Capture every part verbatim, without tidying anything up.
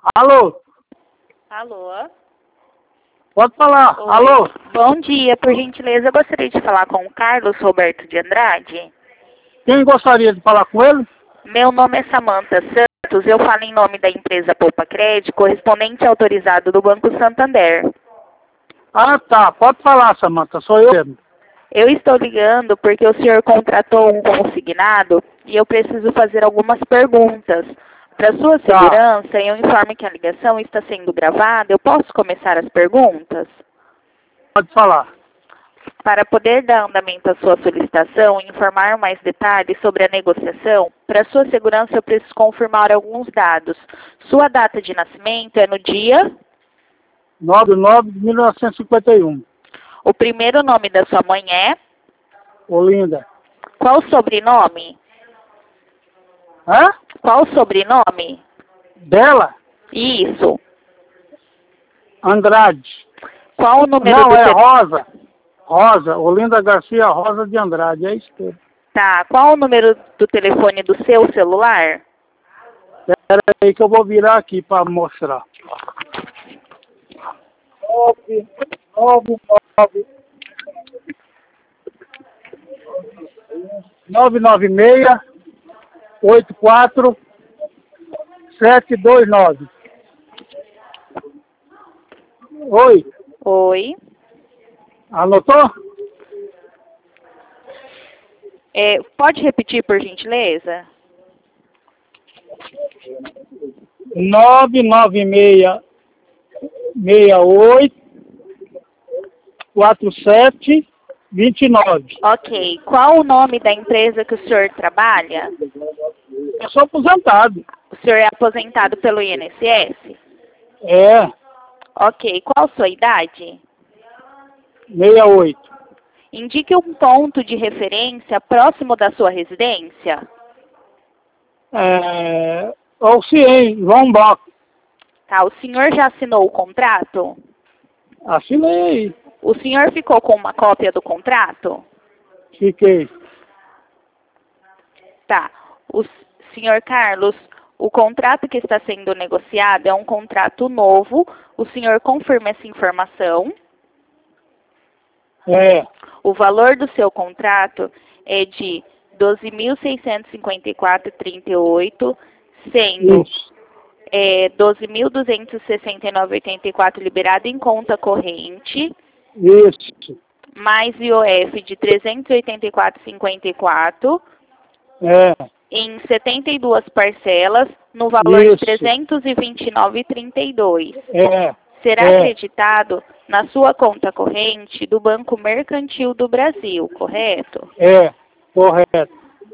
Alô? Alô? Pode falar. Oi. Alô? Bom dia, por gentileza, eu gostaria de falar com o Carlos Roberto de Andrade. Quem gostaria de falar com ele? Meu nome é Samantha Santos, eu falo em nome da empresa Poupa Crédito, correspondente autorizado do Banco Santander. Ah, tá. Pode falar, Samantha. Sou eu mesmo. Eu estou ligando porque o senhor contratou um consignado e eu preciso fazer algumas perguntas. Para sua Tá. segurança, eu informo que a ligação está sendo gravada. Eu posso começar as perguntas? Pode falar. Para poder dar andamento à sua solicitação e informar mais detalhes sobre a negociação, para sua segurança eu preciso confirmar alguns dados. Sua data de nascimento é no dia? nove nove de mil novecentos e cinquenta e um. O primeiro nome da sua mãe é? Olinda. Qual o sobrenome? Hã? Qual o sobrenome? Dela? Isso. Andrade. Qual o número Não, do é te- Rosa. Rosa. Olinda Garcia Rosa de Andrade. É isso mesmo. Tá. Qual o número do telefone do seu celular? Espera aí que eu vou virar aqui para mostrar. Nove, nove, nove. Nove nove seis, oito quatro, sete dois nove. Oi, Oi. anotou? É, pode repetir, por gentileza? Nove nove seis, seis oito, quatro sete, vinte e nove. Ok. Qual o nome da empresa que o senhor trabalha? Eu sou aposentado. O senhor é aposentado pelo I N S S? É, Ok. Qual a sua idade? sessenta e oito. Indique um ponto de referência próximo da sua residência. É, o Cien, João Baco. Tá. O senhor já assinou o contrato? Assinei, O senhor ficou com uma cópia do contrato? fiquei. Tá. O senhor Carlos, o contrato que está sendo negociado é um contrato novo. O senhor confirma essa informação? É, O valor do seu contrato é de doze mil seiscentos e cinquenta e quatro vírgula trinta e oito, sendo isso, é, doze mil duzentos e sessenta e nove vírgula oitenta e quatro liberado em conta corrente, isso, mais I O F de trezentos e oitenta e quatro vírgula cinquenta e quatro, é, em setenta e duas parcelas, no valor de isso, trezentos e vinte e nove vírgula trinta e dois. é, Será é, acreditado na sua conta corrente do Banco Mercantil do Brasil, correto? é, correto.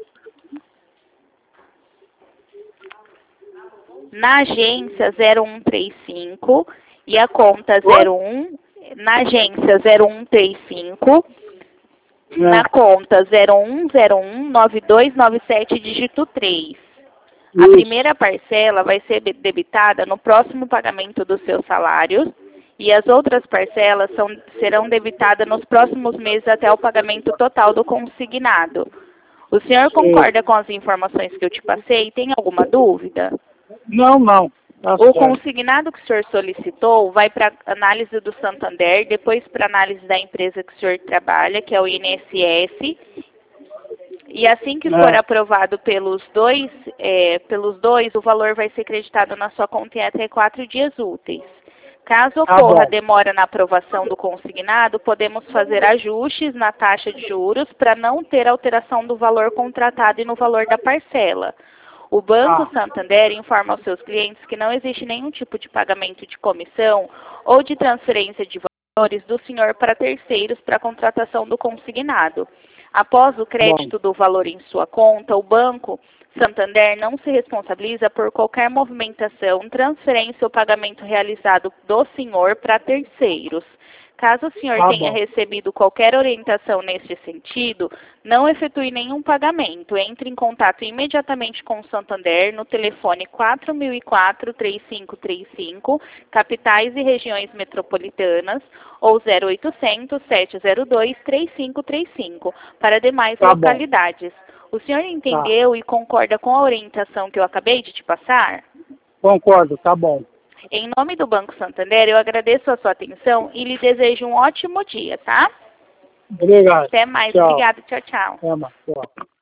Na agência zero um três cinco e a conta Oi? zero um, na agência zero um três cinco, na É, conta zero um zero um nove dois nove sete dígito três. A isso, primeira parcela vai ser debitada no próximo pagamento dos seus salários e as outras parcelas são, serão debitadas nos próximos meses até o pagamento total do consignado. O senhor sei. concorda com as informações que eu te passei? Tem alguma dúvida? Não, não, tá O certo. consignado que o senhor solicitou vai para análise do Santander, depois para análise da empresa que o senhor trabalha, que é o I N S S. E assim que for É. aprovado pelos dois, é, pelos dois, o valor vai ser creditado na sua conta em até quatro dias úteis. Caso Tá ocorra bom. demora na aprovação do consignado, podemos fazer ajustes na taxa de juros para não ter alteração do valor contratado e no valor da parcela. O Banco Tá. Santander informa aos seus clientes que não existe nenhum tipo de pagamento de comissão ou de transferência de valores do senhor para terceiros para a contratação do consignado. Após o crédito do valor em sua conta, o Banco Santander não se responsabiliza por qualquer movimentação, transferência ou pagamento realizado do senhor para terceiros. Caso o senhor Tá tenha bom. recebido qualquer orientação neste sentido, não efetue nenhum pagamento. Entre em contato imediatamente com o Santander no telefone quatro mil e quatro, três cinco três cinco, capitais e regiões metropolitanas, ou zero oitocentos, sete zero dois, três cinco três cinco, para demais Tá bom. localidades. O senhor entendeu e concorda com a orientação que eu acabei de te passar? Concordo, tá bom. Em nome do Banco Santander, eu agradeço a sua atenção e lhe desejo um ótimo dia, tá? Obrigado. Até mais. Tchau. Obrigada. Tchau, tchau. Até mais. Tchau.